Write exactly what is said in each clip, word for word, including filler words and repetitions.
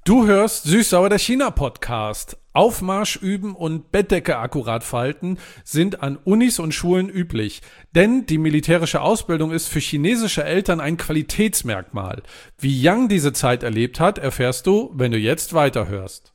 Du hörst Süß-Sauer der China-Podcast. Aufmarsch üben und Bettdecke akkurat falten sind an Unis und Schulen üblich. Denn die militärische Ausbildung ist für chinesische Eltern ein Qualitätsmerkmal. Wie Yang diese Zeit erlebt hat, erfährst du, wenn du jetzt weiterhörst.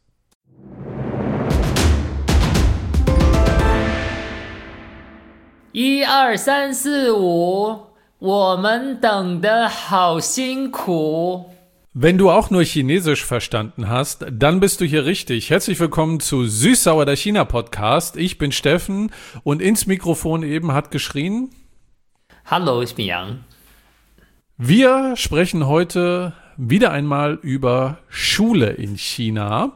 eins, zwei, drei, vier, fünf. 我们等得好辛苦. Wenn du auch nur Chinesisch verstanden hast, dann bist du hier richtig. Herzlich willkommen zu Süß-Sauer der China-Podcast. Ich bin Steffen und ins Mikrofon eben hat geschrien: Hallo, ich bin Yang. Wir sprechen heute wieder einmal über Schule in China.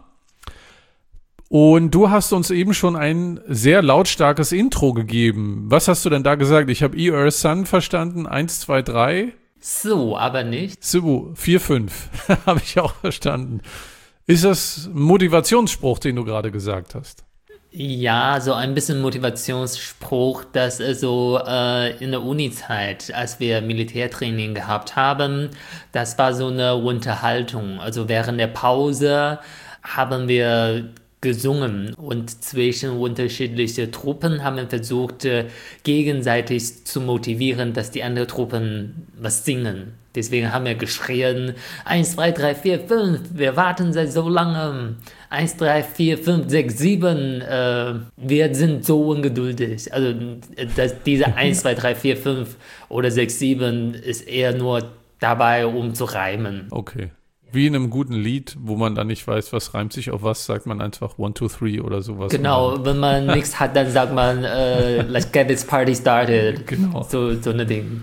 Und du hast uns eben schon ein sehr lautstarkes Intro gegeben. Was hast du denn da gesagt? Ich habe E R Sun verstanden. Eins, zwei, drei. Su, aber nicht. Su, vier, fünf. Habe ich auch verstanden. Ist das ein Motivationsspruch, den du gerade gesagt hast? Ja, so ein bisschen Motivationsspruch, dass so äh, in der Uni-Zeit, als wir Militärtraining gehabt haben, das war so eine Unterhaltung. Also während der Pause haben wir gesungen und zwischen unterschiedlichen Truppen haben wir versucht, gegenseitig zu motivieren, dass die anderen Truppen was singen. Deswegen haben wir geschrien: eins, zwei, drei, vier, fünf, wir warten seit so lange. eins, drei, vier, fünf, sechs, sieben, äh, wir sind so ungeduldig. Also das, diese eins, zwei, drei, vier, fünf oder sechs, sieben ist eher nur dabei, um zu reimen. Okay. Wie in einem guten Lied, wo man dann nicht weiß, was reimt sich auf was, sagt man einfach one, two, three oder sowas. Genau, wenn man nichts hat, dann sagt man, äh, let's get this party started. Genau. So, so eine Ding.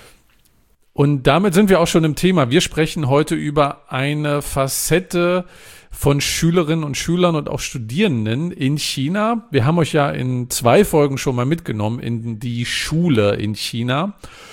Und damit sind wir auch schon im Thema. Wir sprechen heute über eine Facette von Schülerinnen und Schülern und auch Studierenden in China. Wir haben euch ja in zwei Folgen schon mal mitgenommen in die Schule in China.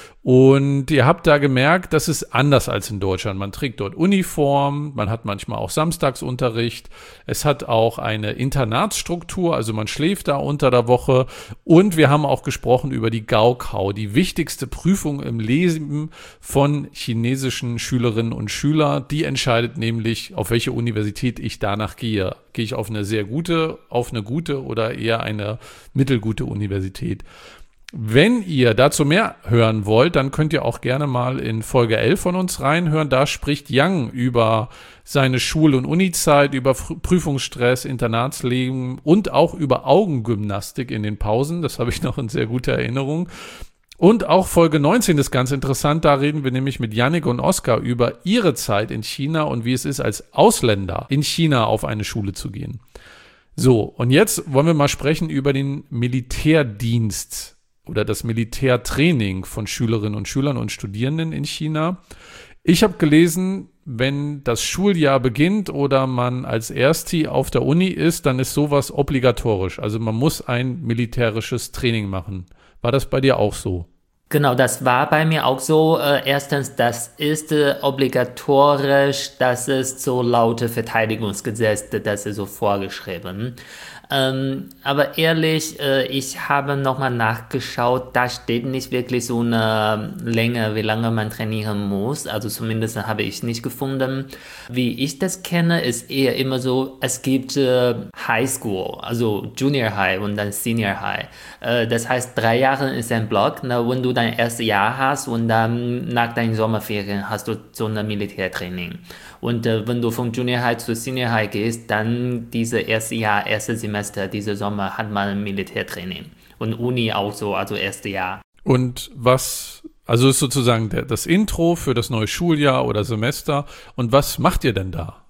Und ihr habt da gemerkt, das ist anders als in Deutschland. Man trägt dort Uniform, man hat manchmal auch Samstagsunterricht. Es hat auch eine Internatsstruktur, also man schläft da unter der Woche. Und wir haben auch gesprochen über die Gaokao, die wichtigste Prüfung im Leben von chinesischen Schülerinnen und Schülern. Die entscheidet nämlich, auf welche Universität ich danach gehe. Gehe ich auf eine sehr gute, auf eine gute oder eher eine mittelgute Universität. Wenn ihr dazu mehr hören wollt, dann könnt ihr auch gerne mal in Folge elf von uns reinhören. Da spricht Yang über seine Schul- und Uni-Zeit, über Prüfungsstress, Internatsleben und auch über Augengymnastik in den Pausen. Das habe ich noch in sehr guter Erinnerung. Und auch Folge neunzehn ist ganz interessant. Da reden wir nämlich mit Yannick und Oskar über ihre Zeit in China und wie es ist, als Ausländer in China auf eine Schule zu gehen. So, und jetzt wollen wir mal sprechen über den Militärdienst oder das Militärtraining von Schülerinnen und Schülern und Studierenden in China. Ich habe gelesen, wenn das Schuljahr beginnt oder man als Ersti auf der Uni ist, dann ist sowas obligatorisch. Also man muss ein militärisches Training machen. War das bei dir auch so? Genau, das war bei mir auch so. Äh, erstens, das ist äh, obligatorisch, das ist so laut Verteidigungsgesetz, das ist so vorgeschrieben. Ähm, aber ehrlich, äh, ich habe nochmal nachgeschaut, da steht nicht wirklich so eine Länge, wie lange man trainieren muss. Also zumindest habe ich nicht gefunden. Wie ich das kenne, ist eher immer so, es gibt äh, High School, also Junior High und dann Senior High. Äh, das heißt, drei Jahre ist ein Block. Na, wenn du dein erstes Jahr hast und dann nach deinen Sommerferien hast du so ein Militärtraining. Und äh, wenn du von Junior High zu Senior High gehst, dann dieses erste Jahr, erste Semester, dieser Sommer hat man ein Militärtraining. Und Uni auch so, also erste Jahr. Und was, also ist sozusagen der, das Intro für das neue Schuljahr oder Semester. Und was macht ihr denn da?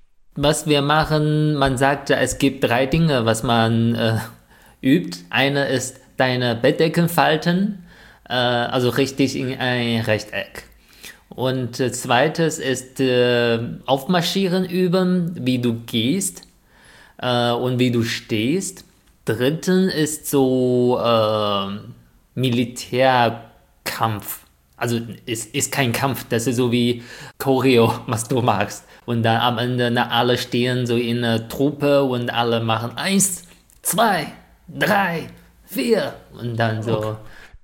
Was wir machen, man sagt, es gibt drei Dinge, was man äh, übt. Eine ist deine Bettdecken falten, äh, also richtig in ein Rechteck. Und äh, zweites ist äh, Aufmarschieren üben, wie du gehst äh, und wie du stehst. Drittens ist so äh, Militärkampf. Also es ist kein Kampf, das ist so wie Choreo, was du machst. Und dann am Ende na, alle stehen so in einer Truppe und alle machen eins, zwei, drei, vier und dann so. Okay.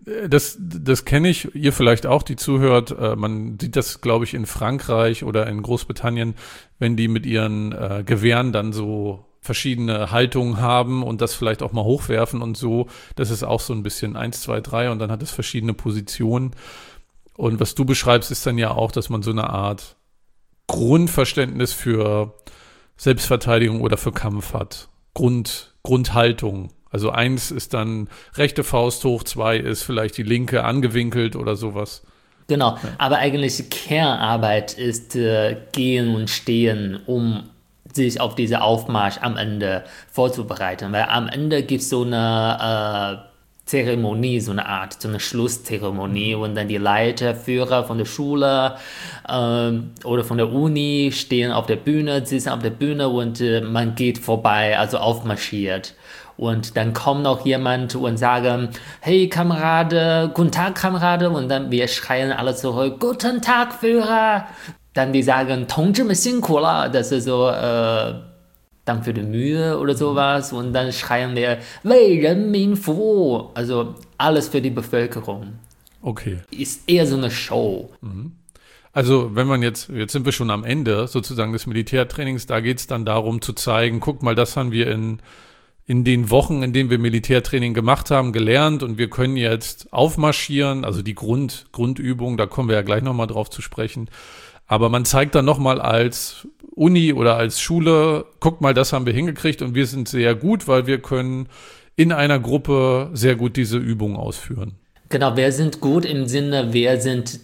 Das, das kenne ich, ihr vielleicht auch, die zuhört. Äh, man sieht das, glaube ich, in Frankreich oder in Großbritannien, wenn die mit ihren äh, Gewehren dann so verschiedene Haltungen haben und das vielleicht auch mal hochwerfen und so. Das ist auch so ein bisschen eins, zwei, drei und dann hat es verschiedene Positionen. Und was du beschreibst, ist dann ja auch, dass man so eine Art Grundverständnis für Selbstverteidigung oder für Kampf hat. Grund, Grundhaltung. Also eins ist dann rechte Faust hoch, zwei ist vielleicht die linke angewinkelt oder sowas. Genau, ja. Aber eigentlich die Kernarbeit ist äh, Gehen und Stehen, um sich auf diese Aufmarsch am Ende vorzubereiten. Weil am Ende gibt es so eine äh, Zeremonie, so eine Art, so eine Schlusszeremonie und dann die Leiterführer von der Schule äh, oder von der Uni stehen auf der Bühne, sitzen auf der Bühne und äh, man geht vorbei, also aufmarschiert. Und dann kommt noch jemand und sagen, hey Kamerade, guten Tag Kamerade, und dann wir schreien alle zurück, guten Tag Führer. Dann die sagen, 同志们辛苦了, das ist so, äh, Dank für die Mühe oder sowas. Und dann schreien wir, 为人民服务, also alles für die Bevölkerung. Okay. Ist eher so eine Show. Mhm. Also wenn man jetzt, jetzt sind wir schon am Ende sozusagen des Militärtrainings, da geht es dann darum zu zeigen, guck mal, das haben wir in in den Wochen, in denen wir Militärtraining gemacht haben, gelernt und wir können jetzt aufmarschieren, also die Grund, Grundübung, da kommen wir ja gleich nochmal drauf zu sprechen. Aber man zeigt dann nochmal als Uni oder als Schule, guck mal, das haben wir hingekriegt und wir sind sehr gut, weil wir können in einer Gruppe sehr gut diese Übung ausführen. Genau, wir sind gut im Sinne, wir sind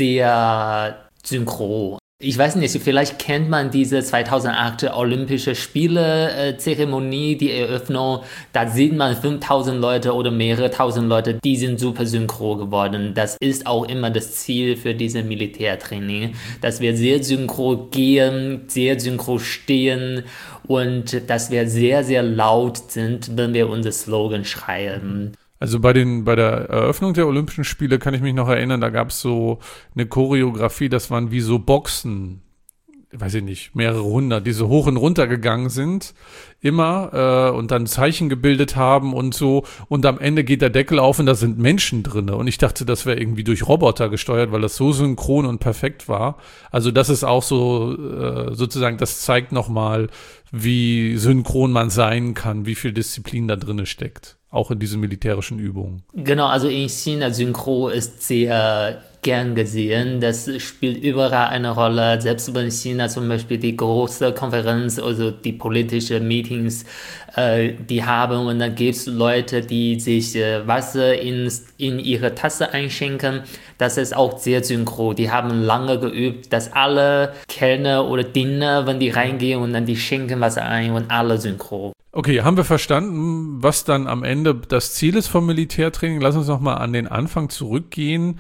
sehr synchron. Ich weiß nicht, vielleicht kennt man diese zweitausendacht Olympische Spiele-Zeremonie, die Eröffnung. Da sieht man fünftausend Leute oder mehrere tausend Leute, die sind super synchron geworden. Das ist auch immer das Ziel für diese Militärtraining, dass wir sehr synchron gehen, sehr synchron stehen und dass wir sehr, sehr laut sind, wenn wir unser Slogan schreien. Also bei den bei der Eröffnung der Olympischen Spiele kann ich mich noch erinnern, da gab es so eine Choreografie, das waren wie so Boxen, weiß ich nicht, mehrere hundert, die so hoch und runter gegangen sind, immer äh, und dann Zeichen gebildet haben und so und am Ende geht der Deckel auf und da sind Menschen drin und ich dachte, das wäre irgendwie durch Roboter gesteuert, weil das so synchron und perfekt war. Also das ist auch so äh, sozusagen, das zeigt nochmal, wie synchron man sein kann, wie viel Disziplin da drin steckt. Auch in diesen militärischen Übungen. Genau, also in China Synchro ist sehr gern gesehen. Das spielt überall eine Rolle. Selbst wenn China zum Beispiel die große Konferenz, also die politische Meetings, äh, die haben und dann gibt es Leute, die sich äh, Wasser in, in ihre Tasse einschenken. Das ist auch sehr synchro. Die haben lange geübt, dass alle Kellner oder Diener, wenn die reingehen und dann die schenken Wasser ein und alle synchro. Okay, haben wir verstanden, was dann am Ende das Ziel ist vom Militärtraining? Lass uns nochmal an den Anfang zurückgehen.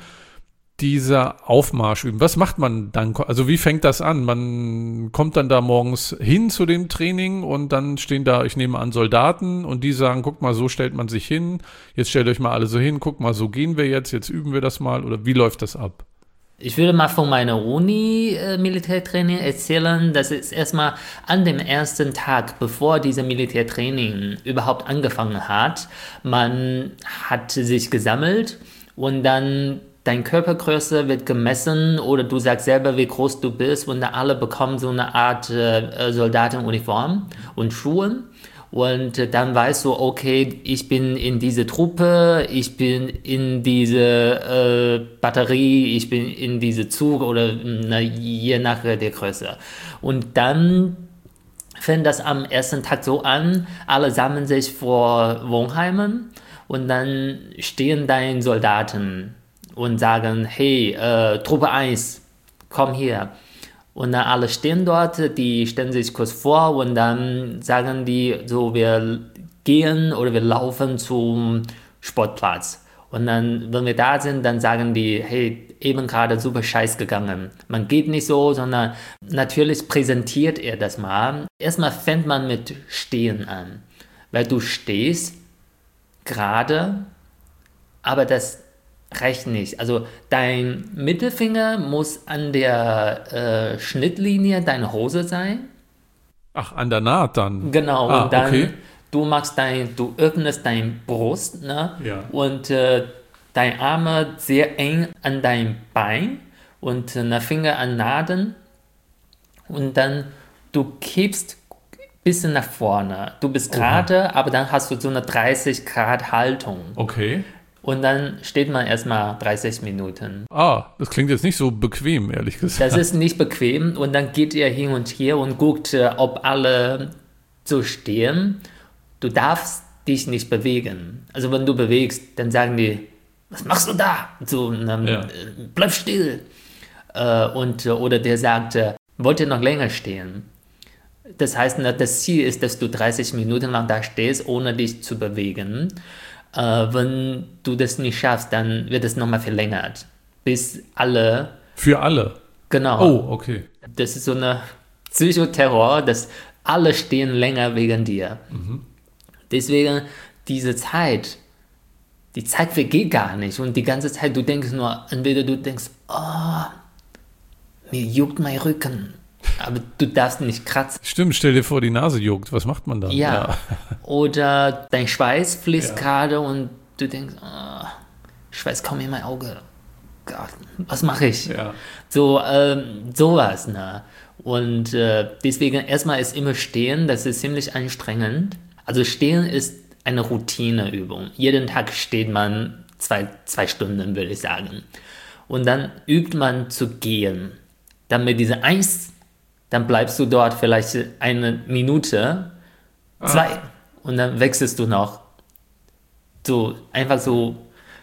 Dieser Aufmarsch üben. Was macht man dann? Also wie fängt das an? Man kommt dann da morgens hin zu dem Training und dann stehen da, ich nehme an, Soldaten und die sagen, guck mal, so stellt man sich hin. Jetzt stellt euch mal alle so hin. Guck mal, so gehen wir jetzt. Jetzt üben wir das mal. Oder wie läuft das ab? Ich würde mal von meiner Uni äh, Militärtraining erzählen. Das ist erstmal an dem ersten Tag, bevor dieser Militärtraining überhaupt angefangen hat. Man hat sich gesammelt und dann deine Körpergröße wird gemessen oder du sagst selber, wie groß du bist und dann alle bekommen so eine Art äh, Soldatenuniform und Schuhe. Und äh, dann weißt du, okay, ich bin in diese Truppe, ich bin in diese äh, Batterie, ich bin in diese Zug oder na, je nach der Größe. Und dann fängt das am ersten Tag so an, alle sammeln sich vor Wohnheimen und dann stehen deine Soldaten und sagen, hey, äh, Truppe eins, komm hier. Und dann alle stehen dort, die stellen sich kurz vor und dann sagen die, so wir gehen oder wir laufen zum Sportplatz. Und dann, wenn wir da sind, dann sagen die, hey, eben gerade super scheiß gegangen. Man geht nicht so, sondern natürlich präsentiert er das mal. Erstmal fängt man mit Stehen an, weil du stehst gerade, aber das reicht nicht. Also dein Mittelfinger muss an der äh, Schnittlinie deiner Hose sein. Ach, an der Naht dann? Genau, ah, und dann okay. du machst dein, du öffnest deine Brust, ne? Ja. Und äh, deine Arme sehr eng an dein Bein und eine Finger an Naden und dann du kippst ein bisschen nach vorne. Du bist gerade, aber dann hast du so eine dreißig Grad Haltung. Okay. Und dann steht man erstmal dreißig Minuten. Ah, das klingt jetzt nicht so bequem, ehrlich gesagt. Das ist nicht bequem und dann geht ihr hin und her und guckt, ob alle so stehen. Du darfst dich nicht bewegen. Also wenn du bewegst, dann sagen die, was machst du da? So, ähm, ja. Bleib still. Äh, und, oder der sagt, äh, wollt ihr noch länger stehen? Das heißt, das Ziel ist, dass du dreißig Minuten lang da stehst, ohne dich zu bewegen. Äh, wenn du das nicht schaffst, dann wird es nochmal verlängert, bis alle... Für alle? Genau. Oh, okay. Das ist so eine Psychoterror, dass alle stehen länger wegen dir. Mhm. Deswegen diese Zeit, die Zeit vergeht gar nicht und die ganze Zeit, du denkst nur, entweder du denkst, oh, mir juckt mein Rücken, aber du darfst nicht kratzen. Stimmt, stell dir vor, die Nase juckt, was macht man dann? Ja, ja. Oder dein Schweiß fließt ja. gerade und du denkst, oh, Schweiß kommt in mein Auge. Gott, was mache ich? Ja. So, ähm, sowas, ne? Und äh, deswegen erstmal ist immer Stehen, das ist ziemlich anstrengend. Also Stehen ist eine Routineübung. Jeden Tag steht man zwei, zwei Stunden, würde ich sagen. Und dann übt man zu gehen. Dann mit dieser Eins, dann bleibst du dort vielleicht eine Minute, zwei, ah. und dann wechselst du noch. So, einfach so,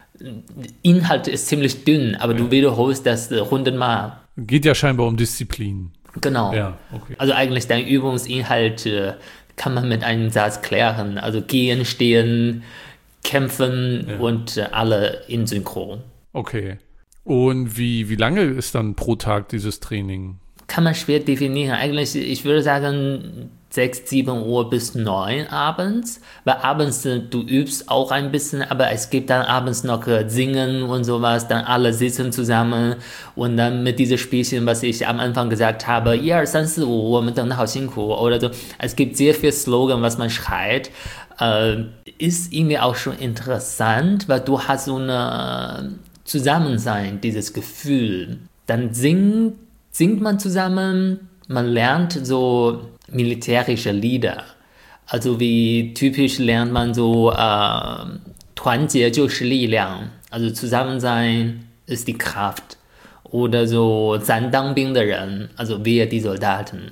Inhalt ist ziemlich dünn, aber ja. du wiederholst das hundertmal. Geht ja scheinbar um Disziplin. Genau. Ja, okay. Also eigentlich dein Übungsinhalt äh, kann man mit einem Satz klären. Also gehen, stehen, kämpfen ja. und äh, alle in Synchron. Okay. Und wie, wie lange ist dann pro Tag dieses Training? Kann man schwer definieren. Eigentlich, ich würde sagen, sechs, sieben Uhr bis neun abends. Weil abends, du übst auch ein bisschen, aber es gibt dann abends noch Singen und sowas. Dann alle sitzen zusammen und dann mit diesem Spielchen, was ich am Anfang gesagt habe,一二三四五，我们等得好辛苦 oder so. Es gibt sehr viel Slogan, was man schreit. Äh, ist irgendwie auch schon interessant, weil du hast so eine Zusammensein, dieses Gefühl. Dann singt, singt man zusammen, man lernt so militärische Lieder. Also wie typisch lernt man so äh, 团结就是力量, also Zusammensein ist die Kraft. Oder so 咱当兵的人, also wir die Soldaten.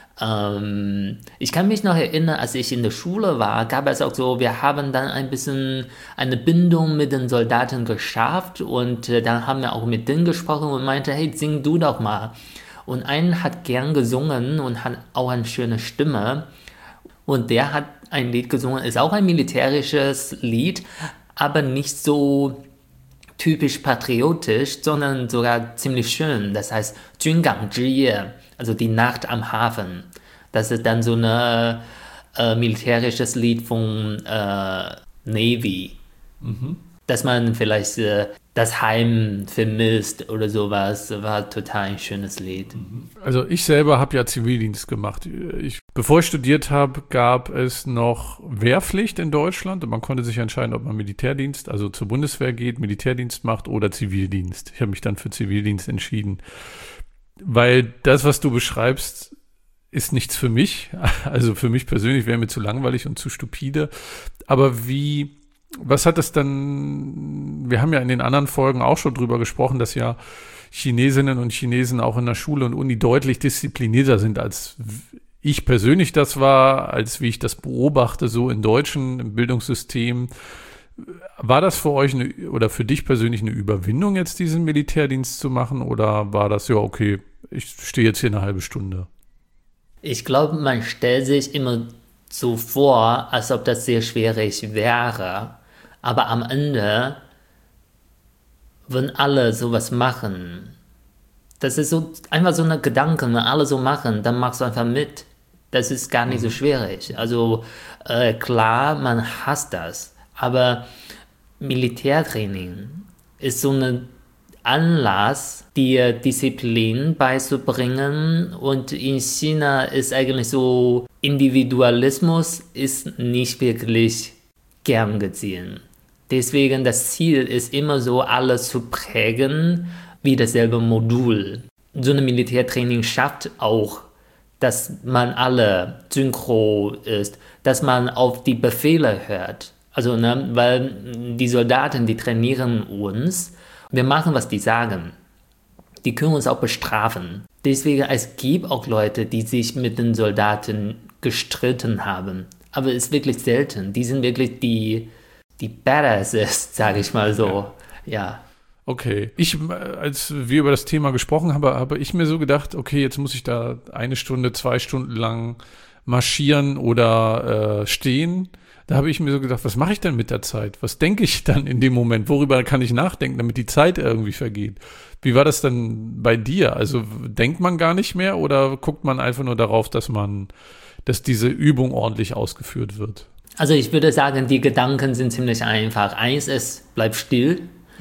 Ähm, ich kann mich noch erinnern, als ich in der Schule war, gab es auch so, wir haben dann ein bisschen eine Bindung mit den Soldaten geschafft und äh, dann haben wir auch mit denen gesprochen und meinte, hey, sing du doch mal. Und einen hat gern gesungen und hat auch eine schöne Stimme und der hat ein Lied gesungen, ist auch ein militärisches Lied, aber nicht so typisch patriotisch, sondern sogar ziemlich schön. Das heißt 军港之夜, also die Nacht am Hafen. Das ist dann so ein äh, militärisches Lied von äh, Navy. Mhm. Dass man vielleicht äh, das Heim vermisst oder sowas, war total ein schönes Lied. Also ich selber habe ja Zivildienst gemacht. Ich, bevor ich studiert habe, gab es noch Wehrpflicht in Deutschland und man konnte sich entscheiden, ob man Militärdienst, also zur Bundeswehr geht, Militärdienst macht oder Zivildienst. Ich habe mich dann für Zivildienst entschieden, weil das, was du beschreibst, ist nichts für mich. Also für mich persönlich wäre mir zu langweilig und zu stupide. Aber wie... Was hat das dann, wir haben ja in den anderen Folgen auch schon drüber gesprochen, dass ja Chinesinnen und Chinesen auch in der Schule und Uni deutlich disziplinierter sind, als ich persönlich das war, als wie ich das beobachte, so in deutschen im Bildungssystem. War das für euch eine, oder für dich persönlich eine Überwindung, jetzt diesen Militärdienst zu machen, oder war das, ja okay, ich stehe jetzt hier eine halbe Stunde? Ich glaube, man stellt sich immer so vor, als ob das sehr schwierig wäre. Aber am Ende, wenn alle sowas machen, das ist so einfach so ein Gedanke, wenn alle so machen, dann machst du einfach mit. Das ist gar nicht so schwierig. Also äh, klar, man hasst das, aber Militärtraining ist so ein Anlass, dir Disziplin beizubringen, und in China ist eigentlich so, Individualismus ist nicht wirklich gern gesehen. Deswegen das Ziel ist immer so, alles zu prägen wie dasselbe Modul. So ein Militärtraining schafft auch, dass man alle synchro ist, dass man auf die Befehle hört. Also, ne, weil die Soldaten, die trainieren uns, wir machen, was die sagen. Die können uns auch bestrafen. Deswegen, es gibt auch Leute, die sich mit den Soldaten gestritten haben. Aber es ist wirklich selten. Die sind wirklich die, die Badasses, sage ich mal so. Ja. ja. Okay. Ich, als wir über das Thema gesprochen haben, habe ich mir so gedacht, okay, jetzt muss ich da eine Stunde, zwei Stunden lang marschieren oder äh, stehen. Da habe ich mir so gedacht, was mache ich denn mit der Zeit? Was denke ich dann in dem Moment? Worüber kann ich nachdenken, damit die Zeit irgendwie vergeht? Wie war das denn bei dir? Also denkt man gar nicht mehr oder guckt man einfach nur darauf, dass man, dass diese Übung ordentlich ausgeführt wird? Also ich würde sagen, die Gedanken sind ziemlich einfach. Eins ist, bleib still.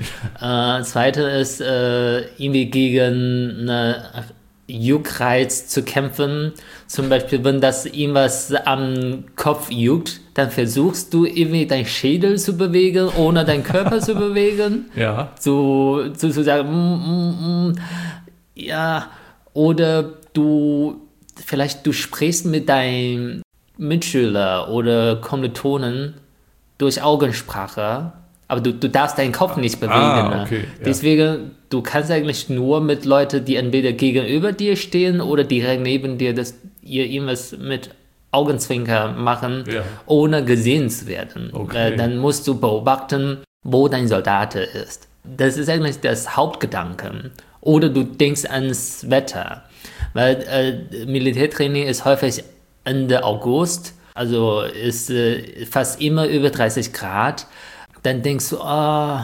äh, zweite ist, äh, irgendwie gegen eine Juckreiz zu kämpfen. Zum Beispiel, wenn das irgendwas am Kopf juckt, dann versuchst du irgendwie deinen Schädel zu bewegen, ohne deinen Körper zu bewegen. Ja. So, so zu sagen, mm, mm, mm, ja, oder du, vielleicht du sprichst mit deinem Mitschüler oder Kommilitonen durch Augensprache, aber du, du darfst deinen Kopf nicht bewegen. Ah, okay, ja. Deswegen, du kannst eigentlich nur mit Leuten, die entweder gegenüber dir stehen oder direkt neben dir, dass ihr irgendwas mit Augenzwinker machen, ja. ohne gesehen zu werden. Okay. Äh, dann musst du beobachten, wo dein Soldat ist. Das ist eigentlich das Hauptgedanke. Oder du denkst ans Wetter. Weil äh, Militärtraining ist häufig Ende August, also ist äh, fast immer über dreißig Grad. Dann denkst du, oh,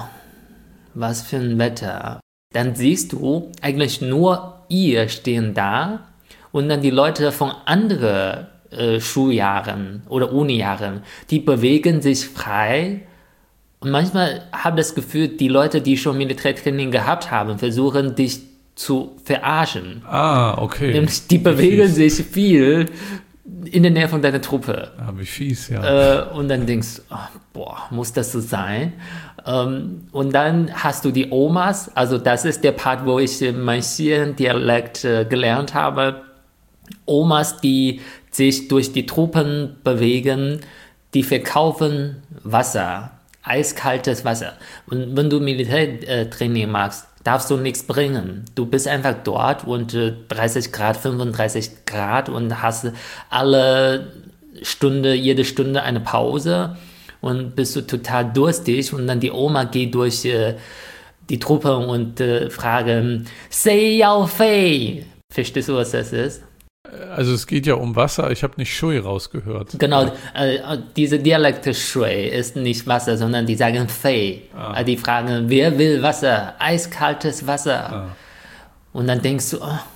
was für ein Wetter. Dann siehst du eigentlich nur ihr stehen da und dann die Leute von anderen äh, Schuljahren oder Unijahren, die bewegen sich frei. Und manchmal habe ich das Gefühl, die Leute, die schon Militärtraining gehabt haben, versuchen dich zu verarschen. Ah, okay. Nämlich die bewegen sich viel in der Nähe von deiner Truppe. Ah, wie fies, ja. Äh, und dann denkst du, oh, boah, muss das so sein? Ähm, und dann hast du die Omas, also das ist der Part, wo ich mein Dialekt äh, gelernt habe. Omas, die sich durch die Truppen bewegen, die verkaufen Wasser, eiskaltes Wasser. Und wenn du Militärtraining machst, darfst du nichts bringen. Du bist einfach dort und äh, dreißig Grad, fünfunddreißig Grad und hast alle Stunde, jede Stunde eine Pause und bist du total durstig und dann die Oma geht durch äh, die Truppe und äh, fragt, Sei Yao Fei. Verstehst du, was das ist? Also es geht ja um Wasser, ich habe nicht Shui rausgehört. Genau, äh, diese Dialekte Shui ist nicht Wasser, sondern die sagen Fei. Ah. Die fragen, wer will Wasser? Eiskaltes Wasser. Ah. Und dann denkst du, oh,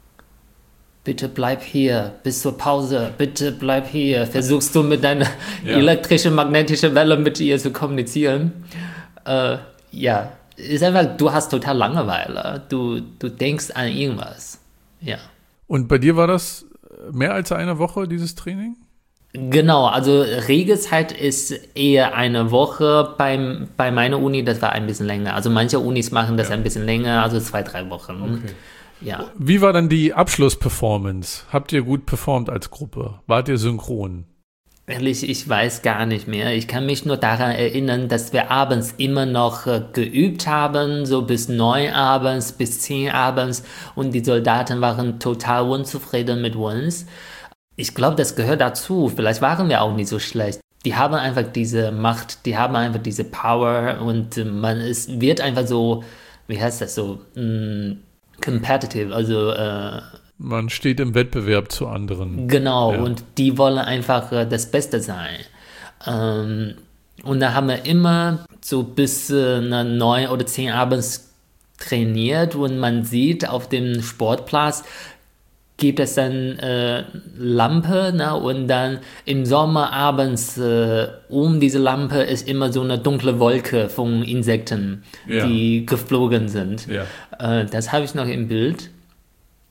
bitte bleib hier bis zur Pause, bitte bleib hier. Versuchst du mit deiner ja. elektrischen, magnetischen Welle mit ihr zu kommunizieren. Äh, ja, ist einfach, du hast total Langeweile. Du, du denkst an irgendwas. Ja. Und bei dir war das mehr als eine Woche, dieses Training? Genau, also Regelzeit ist eher eine Woche. Beim, bei meiner Uni, das war ein bisschen länger. Also manche Unis machen das ja. ein bisschen länger, also zwei, drei Wochen. Okay. Ja. Wie war dann die Abschlussperformance? Habt ihr gut performt als Gruppe? Wart ihr synchron? Ehrlich, ich weiß gar nicht mehr. Ich kann mich nur daran erinnern, dass wir abends immer noch äh, geübt haben, so bis neun abends, bis zehn abends und die Soldaten waren total unzufrieden mit uns. Ich glaube, das gehört dazu. Vielleicht waren wir auch nicht so schlecht. Die haben einfach diese Macht, die haben einfach diese Power und äh, man ist, wird einfach so, wie heißt das so, mh, competitive, also äh, man steht im Wettbewerb zu anderen. Genau, ja. und die wollen einfach äh, das Beste sein. Ähm, und da haben wir immer so bis äh, neun oder zehn abends trainiert und man sieht auf dem Sportplatz, gibt es dann äh, Lampe, ne? Und dann im Sommer abends äh, um diese Lampe ist immer so eine dunkle Wolke von Insekten, ja. die geflogen sind. Ja. Äh, das habe ich noch im Bild.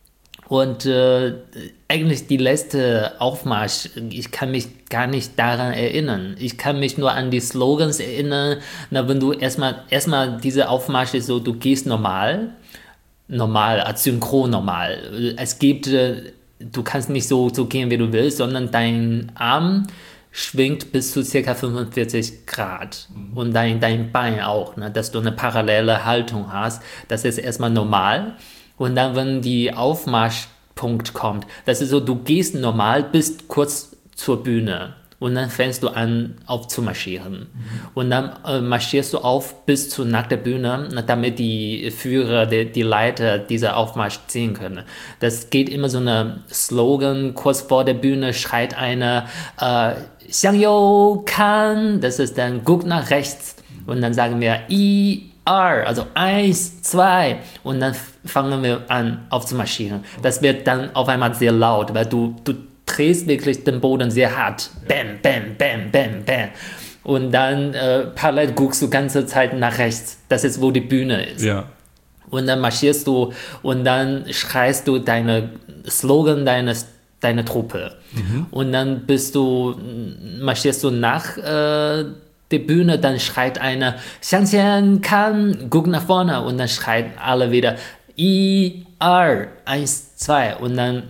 Und äh, eigentlich die letzte Aufmarsch, ich kann mich gar nicht daran erinnern. Ich kann mich nur an die Slogans erinnern. Na, wenn du erstmal, erstmal diese Aufmarsch ist so, du gehst normal, normal, als synchron normal. Es gibt, äh, du kannst nicht so, so gehen, wie du willst, sondern dein Arm schwingt bis zu ca. fünfundvierzig Grad mhm. und dein, dein Bein auch, ne, dass du eine parallele Haltung hast. Das ist erstmal normal. Und dann, wenn die Aufmarschpunkt kommt, das ist so, du gehst normal, bist kurz zur Bühne und dann fängst du an aufzumarschieren. Mhm. Und dann äh, marschierst du auf bis zu nach der Bühne, damit die Führer, die, die Leiter dieser Aufmarsch sehen können. Das geht immer so eine Slogan, kurz vor der Bühne schreit einer, äh, Xiang You Kan, das ist dann, guck nach rechts. Und dann sagen wir, I, R, also eins, zwei, und dann fangen wir an aufzumarschieren. Das wird dann auf einmal sehr laut, weil du, du drehst wirklich den Boden sehr hart. Bam, bam, bam, bam, bam. Und dann äh, parallel guckst du die ganze Zeit nach rechts. Das ist, wo die Bühne ist. Ja. Und dann marschierst du und dann schreist du deine Slogan deines deine Truppe. Mhm. Und dann bist du, marschierst du nach äh, der Bühne, dann schreit einer, Xiang Kan, guck nach vorne. Und dann schreien alle wieder, I, R, eins, zwei. Und dann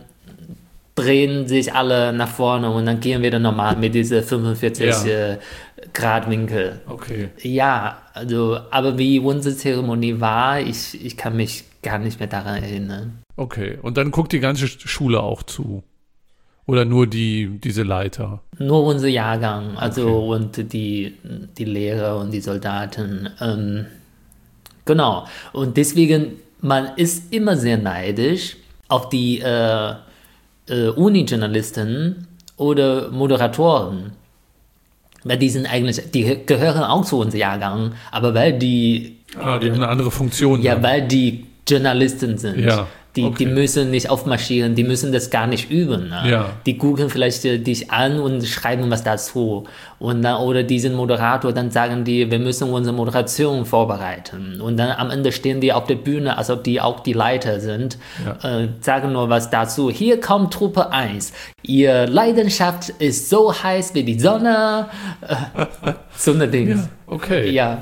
drehen sich alle nach vorne und dann gehen wir dann normal mit dieser fünfundvierzig ja. äh, Grad Winkel. Okay. Ja, also, aber wie unsere Zeremonie war, ich, ich kann mich gar nicht mehr daran erinnern. Okay, und dann guckt die ganze Schule auch zu? Oder nur die, diese Leiter? Nur unser Jahrgang, also okay. und die, die Lehrer und die Soldaten. Ähm, genau, und deswegen, man ist immer sehr neidisch auf die äh, äh, Uni-Journalisten oder Moderatoren. Weil die sind eigentlich, die gehören auch zu unserem Jahrgang, aber weil die... Ah, die haben eine andere Funktion. Ja, dann. weil die Journalisten sind. Ja. Die, okay. die müssen nicht aufmarschieren, die müssen das gar nicht üben. Ne? Ja. Die gucken vielleicht äh, dich an und schreiben was dazu. Und dann, oder diesen Moderator, dann sagen die, wir müssen unsere Moderation vorbereiten. Und dann am Ende stehen die auf der Bühne, also die auch die Leiter sind, ja. äh, sagen nur was dazu. Hier kommt Truppe eins. Ihr Leidenschaft ist so heiß wie die Sonne. Äh, so eine Ding. Ja, okay. Ja.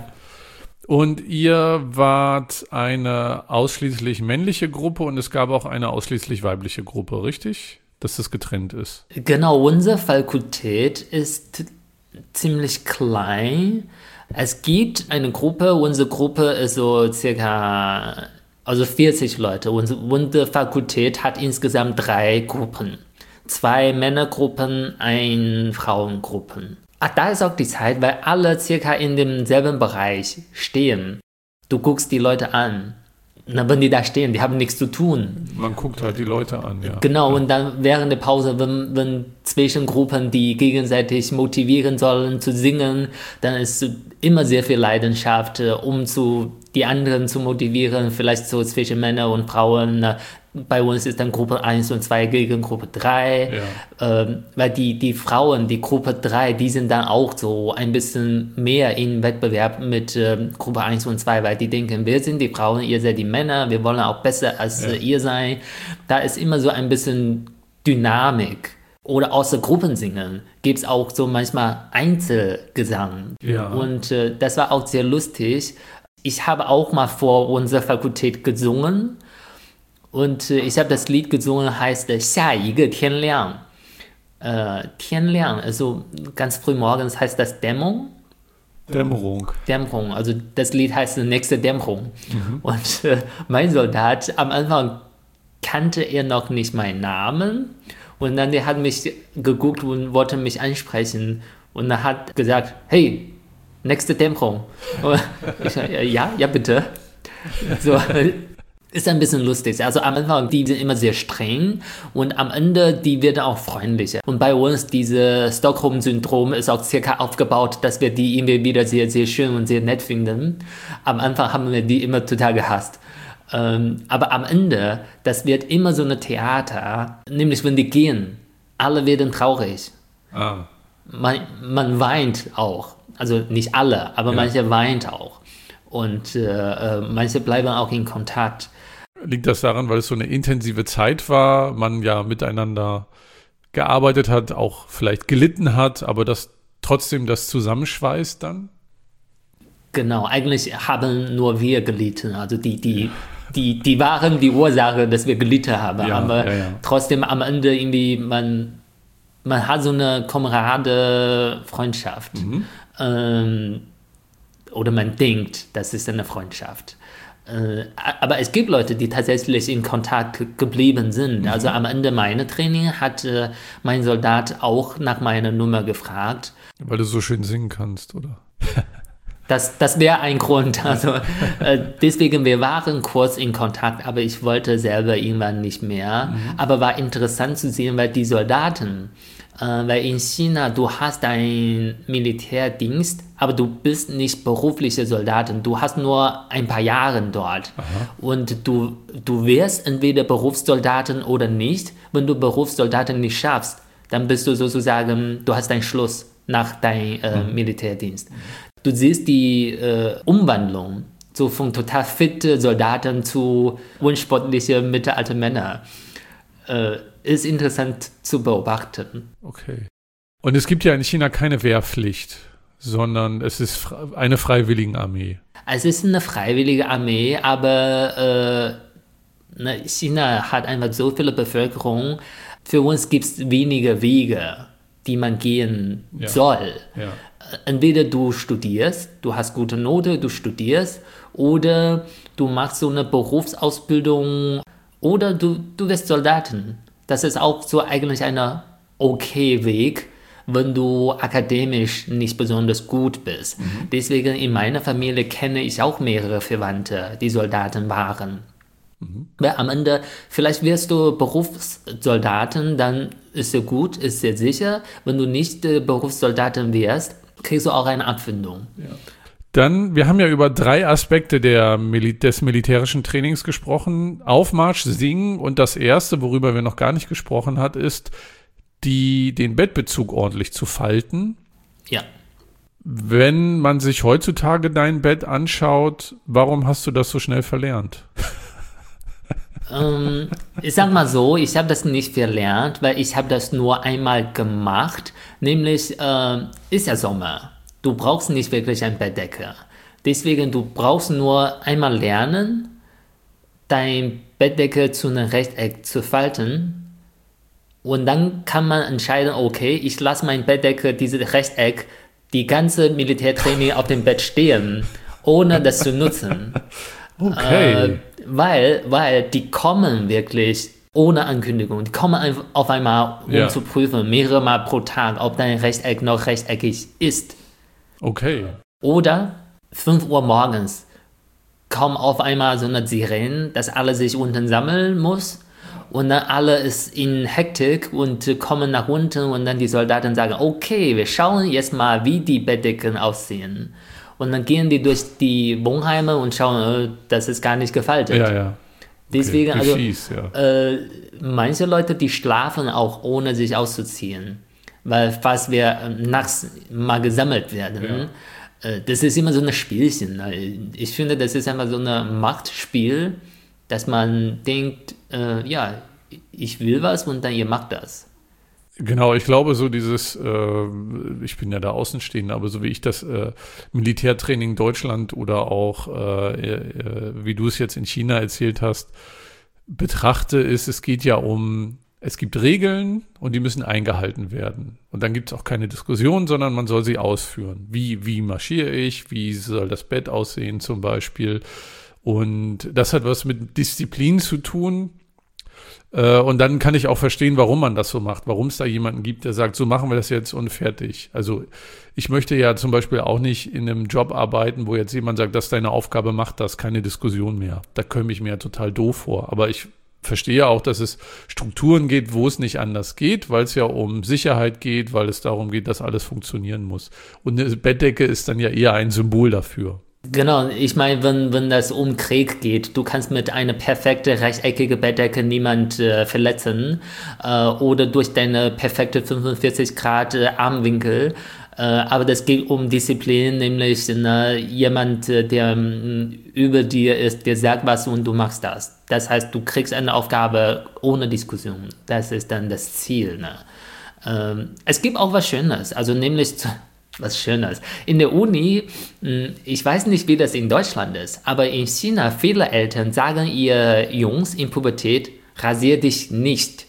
Und ihr wart eine ausschließlich männliche Gruppe und es gab auch eine ausschließlich weibliche Gruppe, richtig? Dass das getrennt ist. Genau, unsere Fakultät ist ziemlich klein. Es gibt eine Gruppe, unsere Gruppe ist so circa, also vierzig Leute. Unsere, unsere Fakultät hat insgesamt drei Gruppen. Zwei Männergruppen, ein Frauengruppen. Ach, da ist auch die Zeit, weil alle circa in demselben Bereich stehen. Du guckst die Leute an. Na, wenn die da stehen, die haben nichts zu tun. Man guckt halt die Leute an, ja. Genau, ja. und dann während der Pause, wenn, wenn zwischen Gruppen, die gegenseitig motivieren sollen zu singen, dann ist immer sehr viel Leidenschaft, um zu, die anderen zu motivieren, vielleicht so zwischen Männern und Frauen. Bei uns ist dann Gruppe eins und zwei gegen Gruppe drei, ja. ähm, weil die, die Frauen, die Gruppe drei, die sind dann auch so ein bisschen mehr im Wettbewerb mit äh, Gruppe eins und zwei, weil die denken, wir sind die Frauen, ihr seid die Männer, wir wollen auch besser als ja. äh, ihr sein. Da ist immer so ein bisschen Dynamik. Oder außer Gruppensingen gibt es auch so manchmal Einzelgesang. Ja. Und äh, das war auch sehr lustig. Ich habe auch mal vor unserer Fakultät gesungen. Und äh, ich habe das Lied gesungen, heißt äh, 下一个天亮. Äh, 天亮, also ganz früh morgens heißt das Dämmerung. Dämmerung. Dämmerung, also das Lied heißt nächste Dämmerung. Mhm. Und äh, mein Soldat, am Anfang kannte er noch nicht meinen Namen. Und dann der hat mich geguckt und wollte mich ansprechen. Und er hat gesagt, hey, nächste Dämmerung. Und ich sage, ja, ja bitte. So. Ist ein bisschen lustig. Also am Anfang, die sind immer sehr streng und am Ende, die werden auch freundlicher. Und bei uns, dieses Stockholm-Syndrom ist auch circa aufgebaut, dass wir die immer wieder sehr, sehr schön und sehr nett finden. Am Anfang haben wir die immer total gehasst. Ähm, aber am Ende, das wird immer so ein Theater, nämlich wenn die gehen, alle werden traurig. Ah. Man, man weint auch. Also nicht alle, aber ja. manche weint auch. Und äh, manche bleiben auch in Kontakt. Liegt das daran, weil es so eine intensive Zeit war, man ja miteinander gearbeitet hat, auch vielleicht gelitten hat, aber das trotzdem das zusammenschweißt dann? Genau, eigentlich haben nur wir gelitten. Also die, die, die, die waren die Ursache, dass wir gelitten haben. Ja, aber ja, ja. trotzdem am Ende irgendwie, man, man hat so eine Kamerade Freundschaft. Mhm. Ähm, oder man denkt, das ist eine Freundschaft. Äh, aber es gibt Leute, die tatsächlich in Kontakt geblieben sind. Mhm. Also am Ende meiner Training hat äh, mein Soldat auch nach meiner Nummer gefragt. Weil du so schön singen kannst, oder? Das, das wäre ein Grund. Also äh, deswegen, wir waren kurz in Kontakt, aber ich wollte selber irgendwann nicht mehr. Mhm. Aber war interessant zu sehen, weil die Soldaten, äh, weil in China, du hast einen Militärdienst, aber du bist nicht berufliche Soldaten. Du hast nur ein paar Jahre dort. Aha. Und du, du wirst entweder Berufssoldaten oder nicht. Wenn du Berufssoldaten nicht schaffst, dann bist du sozusagen, du hast einen Schluss nach deinem äh, mhm. Militärdienst. Du siehst die äh, Umwandlung so von total fitte Soldaten zu unsportliche mittelalte Männer. Äh, ist interessant zu beobachten. Okay. Und es gibt ja in China keine Wehrpflicht, sondern es ist eine Freiwilligenarmee. Es ist eine freiwillige Armee, aber äh, ne, China hat einfach so viele Bevölkerung. Für uns gibt es wenige Wege, die man gehen ja. soll. Ja. Entweder du studierst, du hast gute Note, du studierst, oder du machst so eine Berufsausbildung, oder du, du wirst Soldaten. Das ist auch so eigentlich ein okay Weg, wenn du akademisch nicht besonders gut bist. Mhm. Deswegen in meiner Familie kenne ich auch mehrere Verwandte, die Soldaten waren. Mhm. Weil am Ende, vielleicht wirst du Berufssoldaten, dann ist es gut, ist sehr sicher. Wenn du nicht äh, Berufssoldaten wirst, kriegst du auch eine Abfindung. Ja. Dann, wir haben ja über drei Aspekte der Mil- des militärischen Trainings gesprochen. Aufmarsch, Singen und das erste, worüber wir noch gar nicht gesprochen haben, ist, die, den Bettbezug ordentlich zu falten. Ja. Wenn man sich heutzutage dein Bett anschaut, warum hast du das so schnell verlernt? ähm, ich sag mal so, ich habe das nicht verlernt, weil ich habe das nur einmal gemacht, nämlich äh, ist ja Sommer. Du brauchst nicht wirklich eine Bettdecke. Deswegen, du brauchst nur einmal lernen, dein Bettdecke zu einem Rechteck zu falten und dann kann man entscheiden, okay, ich lasse mein Bettdecke, dieses Rechteck, die ganze Militärtraining auf dem Bett stehen, ohne das zu nutzen. Okay. Äh, weil, weil die kommen wirklich ohne Ankündigung. Die kommen einfach auf einmal, um ja. zu prüfen, mehrere Mal pro Tag, ob dein Rechteck noch rechteckig ist. Okay. Oder fünf Uhr morgens kommt auf einmal so eine Sirene, dass alle sich unten sammeln muss. Und dann alle ist in Hektik und kommen nach unten und dann die Soldaten sagen, okay, wir schauen jetzt mal, wie die Bettdecken aussehen. Und dann gehen die durch die Wohnheime und schauen, äh, das ist gar nicht gefaltet. Ja, ja. Okay. Deswegen, also, fies, ja. äh, manche Leute, die schlafen auch, ohne sich auszuziehen. Weil falls wir äh, nachts mal gesammelt werden, ja. äh, das ist immer so ein Spielchen. Ne? Ich finde, das ist einfach so ein Machtspiel, dass man denkt, äh, ja, ich will was und dann ihr macht das. Genau, ich glaube so dieses, äh, ich bin ja da Außenstehender, aber so wie ich das äh, Militärtraining Deutschland oder auch, äh, äh, wie du es jetzt in China erzählt hast, betrachte, ist, es geht ja um, es gibt Regeln und die müssen eingehalten werden. Und dann gibt es auch keine Diskussion, sondern man soll sie ausführen. Wie, wie marschiere ich? Wie soll das Bett aussehen zum Beispiel? Und das hat was mit Disziplin zu tun. Und dann kann ich auch verstehen, warum man das so macht, warum es da jemanden gibt, der sagt, so machen wir das jetzt und fertig. Also ich möchte ja zum Beispiel auch nicht in einem Job arbeiten, wo jetzt jemand sagt, das ist deine Aufgabe, mach das, keine Diskussion mehr. Da komme ich mir ja total doof vor. Aber ich verstehe auch, dass es Strukturen geht, wo es nicht anders geht, weil es ja um Sicherheit geht, weil es darum geht, dass alles funktionieren muss. Und eine Bettdecke ist dann ja eher ein Symbol dafür. Genau, ich meine, wenn, wenn das um Krieg geht, du kannst mit einer perfekten rechteckige Bettdecke niemand äh, verletzen äh, oder durch deine perfekte fünfundvierzig Grad äh, Armwinkel Äh, aber das geht um Disziplin, nämlich ne, jemand, der m, über dir ist, der sagt was und du machst das. Das heißt, du kriegst eine Aufgabe ohne Diskussion. Das ist dann das Ziel. Ne? Ähm, es gibt auch was Schönes, also nämlich was Schönes. In der Uni, ich weiß nicht, wie das in Deutschland ist, aber in China, viele Eltern sagen ihr Jungs in Pubertät, rasier dich nicht,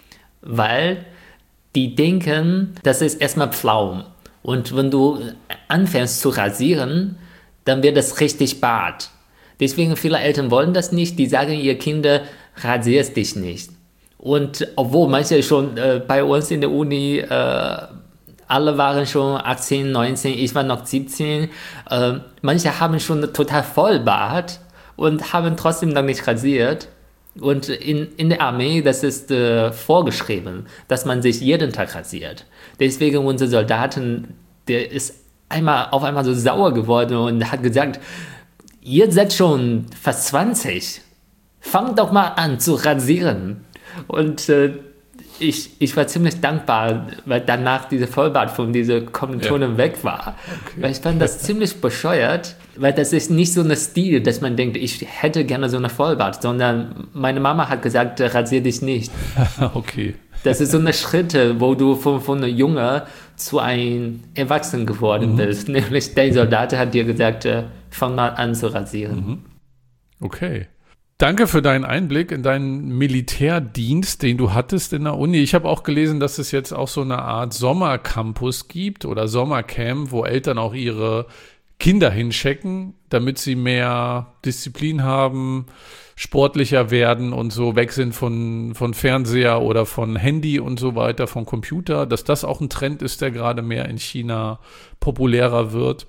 weil die denken, das ist erstmal Pflaum. Und wenn du anfängst zu rasieren, dann wird das richtig Bart. Deswegen viele Eltern wollen das nicht, die sagen ihr Kinder, rasierst dich nicht. Und obwohl manche schon äh, bei uns in der Uni äh, alle waren schon achtzehn, neunzehn, ich war noch siebzehn. Äh, manche haben schon total Vollbart und haben trotzdem noch nicht rasiert. Und in, in der Armee, das ist äh, vorgeschrieben, dass man sich jeden Tag rasiert. Deswegen unser Soldaten, der ist einmal auf einmal so sauer geworden und hat gesagt, ihr seid schon fast zwanzig, fangt doch mal an zu rasieren. Und äh, Ich, ich war ziemlich dankbar, weil danach diese Vollbart von dieser Kommilitonin ja. weg war. Okay. Weil ich fand das ziemlich bescheuert, weil das ist nicht so ein Stil, dass man denkt, ich hätte gerne so eine Vollbart, sondern meine Mama hat gesagt, rasier dich nicht. Okay. Das ist so eine Schritte, wo du von, von einem Junge zu einem Erwachsenen geworden mhm. bist. Nämlich der Soldat hat dir gesagt, fang mal an zu rasieren. Mhm. Okay. Danke für deinen Einblick in deinen Militärdienst, den du hattest in der Uni. Ich habe auch gelesen, dass es jetzt auch so eine Art Sommercampus gibt oder Sommercamp, wo Eltern auch ihre Kinder hinschicken, damit sie mehr Disziplin haben, sportlicher werden und so weg sind von, von Fernseher oder von Handy und so weiter, von Computer, dass das auch ein Trend ist, der gerade mehr in China populärer wird.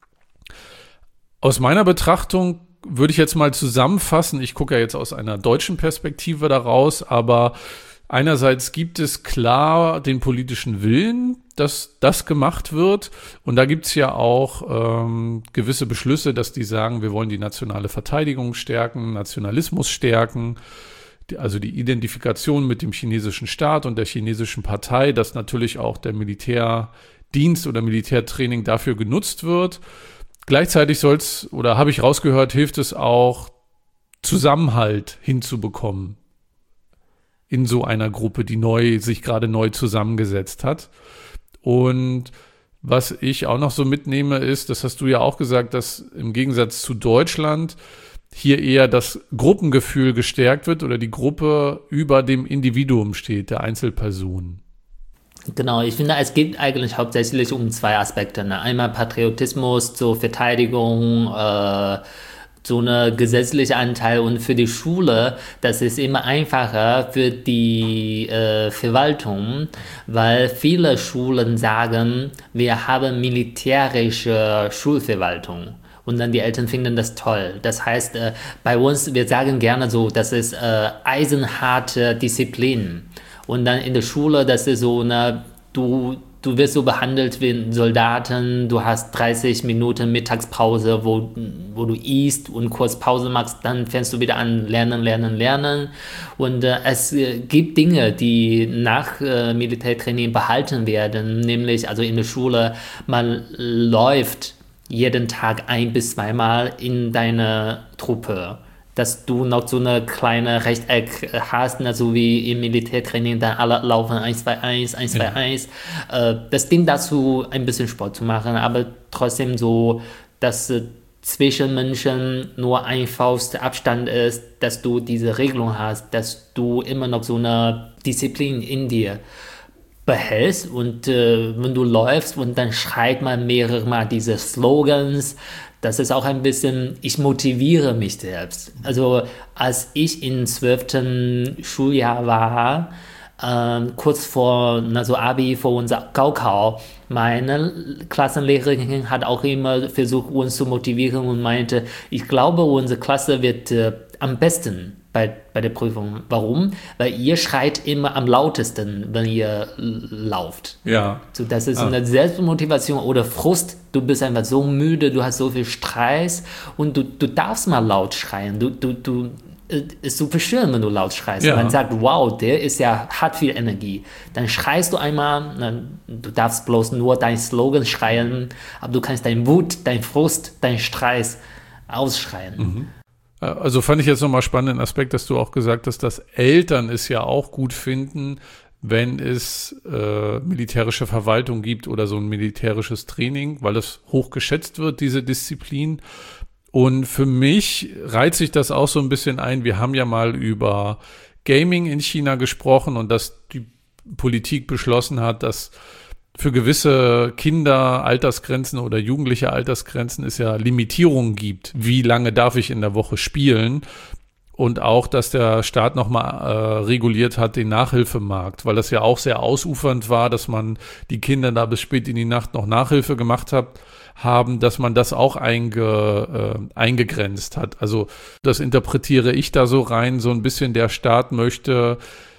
Aus meiner Betrachtung würde ich jetzt mal zusammenfassen, ich gucke ja jetzt aus einer deutschen Perspektive daraus, aber einerseits gibt es klar den politischen Willen, dass das gemacht wird und da gibt es ja auch ähm, gewisse Beschlüsse, dass die sagen, wir wollen die nationale Verteidigung stärken, Nationalismus stärken, die, also die Identifikation mit dem chinesischen Staat und der chinesischen Partei, dass natürlich auch der Militärdienst oder Militärtraining dafür genutzt wird. Gleichzeitig soll's, oder habe ich rausgehört, hilft es auch, Zusammenhalt hinzubekommen in so einer Gruppe, die neu, sich gerade neu zusammengesetzt hat. Und was ich auch noch so mitnehme ist, das hast du ja auch gesagt, dass im Gegensatz zu Deutschland hier eher das Gruppengefühl gestärkt wird oder die Gruppe über dem Individuum steht, der Einzelperson. Genau, ich finde, es geht eigentlich hauptsächlich um zwei Aspekte. Ne? Einmal Patriotismus zur Verteidigung, äh, so eine gesetzliche Anteil und für die Schule, das ist immer einfacher für die äh, Verwaltung, weil viele Schulen sagen, wir haben militärische Schulverwaltung. Und dann die Eltern finden das toll. Das heißt, äh, bei uns, wir sagen gerne so, das ist äh, eisenharte Disziplin. Und dann in der Schule, das ist so, eine, du, du wirst so behandelt wie ein Soldaten, du hast dreißig Minuten Mittagspause, wo, wo du isst und kurz Pause machst, dann fängst du wieder an, lernen, lernen, lernen. Und äh, es äh, gibt Dinge, die nach äh, Militärtraining behalten werden, nämlich also in der Schule, man läuft jeden Tag ein- bis zweimal in deine Truppe. Dass du noch so eine kleine Rechteck hast, ne, so wie im Militärtraining, dann alle laufen eins zwei eins, eins zwei eins. Ja. Äh, das dient dazu, ein bisschen Sport zu machen, aber trotzdem so, dass äh, zwischen Menschen nur ein Faust Abstand ist, dass du diese Regelung hast, dass du immer noch so eine Disziplin in dir behältst und äh, wenn du läufst und dann schreit man mehrere Mal diese Slogans. Das ist auch ein bisschen, ich motiviere mich selbst. Also als ich im zwölften Schuljahr war, ähm, kurz vor also Abi, vor unser Gaokao, meine Klassenlehrerin hat auch immer versucht, uns zu motivieren und meinte, ich glaube, unsere Klasse wird äh, am besten bei, bei der Prüfung. Warum? Weil ihr schreit immer am lautesten, wenn ihr lauft. Ja. So, das ist ah. eine Selbstmotivation oder Frust. Du bist einfach so müde, du hast so viel Stress und du, du darfst mal laut schreien. Du, du, du, ist super schön, wenn du laut schreist. Ja. Man sagt, wow, der ist ja, hat viel Energie. Dann schreist du einmal, dann, du darfst bloß nur deinen Slogan schreien, aber du kannst deinen Wut, deinen Frust, deinen Stress ausschreien. Mhm. Also fand ich jetzt nochmal spannenden Aspekt, dass du auch gesagt hast, dass Eltern es ja auch gut finden, wenn es äh, militärische Verwaltung gibt oder so ein militärisches Training, weil es hoch geschätzt wird, diese Disziplin. Und für mich reiht sich das auch so ein bisschen ein. Wir haben ja mal über Gaming in China gesprochen und dass die Politik beschlossen hat, dass für gewisse Kinder Altersgrenzen oder jugendliche Altersgrenzen es ja Limitierungen gibt. Wie lange darf ich in der Woche spielen? Und auch, dass der Staat nochmal äh, reguliert hat den Nachhilfemarkt, weil das ja auch sehr ausufernd war, dass man die Kinder da bis spät in die Nacht noch Nachhilfe gemacht hat, haben, dass man das auch einge, äh, eingegrenzt hat. Also das interpretiere ich da so rein, so ein bisschen der Staat möchte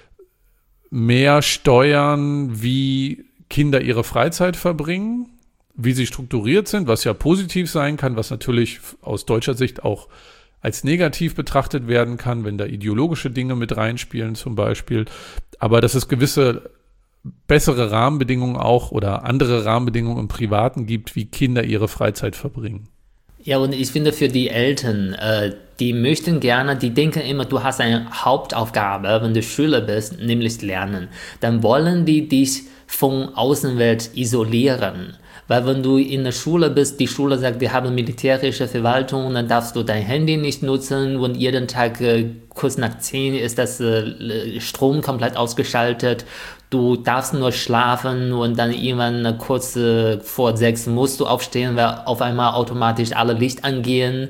mehr steuern, wie Kinder ihre Freizeit verbringen, wie sie strukturiert sind, was ja positiv sein kann, was natürlich aus deutscher Sicht auch als negativ betrachtet werden kann, wenn da ideologische Dinge mit reinspielen zum Beispiel. Aber dass es gewisse bessere Rahmenbedingungen auch oder andere Rahmenbedingungen im Privaten gibt, wie Kinder ihre Freizeit verbringen. Ja, und ich finde für die Eltern, äh, die möchten gerne, die denken immer, du hast eine Hauptaufgabe, wenn du Schüler bist, nämlich lernen. Dann wollen die dich von Außenwelt isolieren. Weil wenn du in der Schule bist, die Schule sagt, wir haben militärische Verwaltung, dann darfst du dein Handy nicht nutzen und jeden Tag äh, kurz nach zehn ist das äh, Strom komplett ausgeschaltet. Du darfst nur schlafen und dann irgendwann äh, kurz äh, vor sechs musst du aufstehen, weil auf einmal automatisch alle Licht angehen.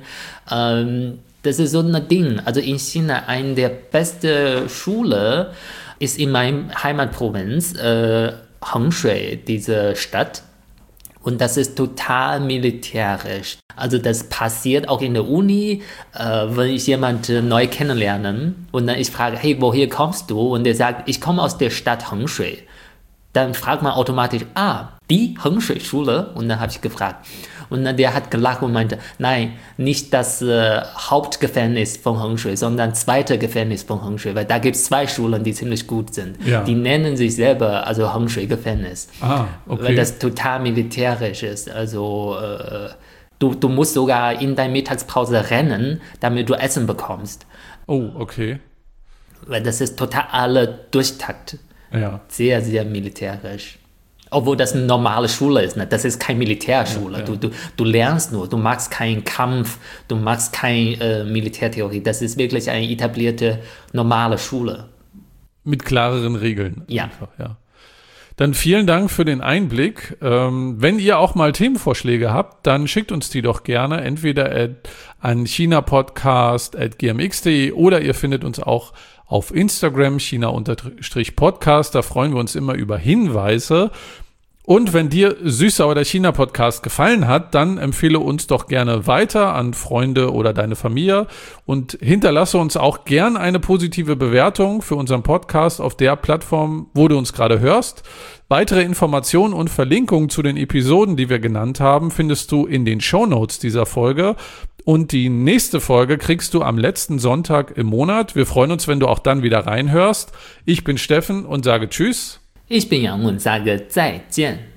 Ähm, das ist so ein Ding. Also in China, eine der besten Schule ist in meiner Heimatprovinz, äh, Hengshui, diese Stadt. Und das ist total militärisch. Also das passiert auch in der Uni, äh, wenn ich jemanden neu kennenlerne und dann ich frage, hey, woher kommst du? Und der sagt, ich komme aus der Stadt Hengshui. Dann fragt man automatisch, ah, die Hengshui-Schule? Und dann habe ich gefragt. Und dann der hat gelacht und meinte, nein, nicht das äh, Hauptgefängnis von Hengshui, sondern das zweite Gefängnis von Hengshui, weil da gibt es zwei Schulen, die ziemlich gut sind. Ja. Die nennen sich selber also Hengshui-Gefängnis, ah, okay. Weil das total militärisch ist. Also äh, du, du musst sogar in deiner Mittagspause rennen, damit du Essen bekommst. Oh, okay. Weil das ist total alle Durchtakt. Ja. Sehr, sehr militärisch. Obwohl das eine normale Schule ist, ne? Das ist keine Militärschule. Ja, ja. Du, du, du lernst nur, du machst keinen Kampf, du machst keine äh, Militärtheorie. Das ist wirklich eine etablierte, normale Schule. Mit klareren Regeln. Ja. Einfach, ja. Dann vielen Dank für den Einblick. Ähm, wenn ihr auch mal Themenvorschläge habt, dann schickt uns die doch gerne entweder at, an chinapodcast at g m x punkt d e oder ihr findet uns auch auf Instagram, China-Podcast, da freuen wir uns immer über Hinweise. Und wenn dir Süßer oder China-Podcast gefallen hat, dann empfehle uns doch gerne weiter an Freunde oder deine Familie und hinterlasse uns auch gern eine positive Bewertung für unseren Podcast auf der Plattform, wo du uns gerade hörst. Weitere Informationen und Verlinkungen zu den Episoden, die wir genannt haben, findest du in den Shownotes dieser Folge. Und die nächste Folge kriegst du am letzten Sonntag im Monat. Wir freuen uns, wenn du auch dann wieder reinhörst. Ich bin Steffen und sage Tschüss. Ich bin Yang und sage 再见.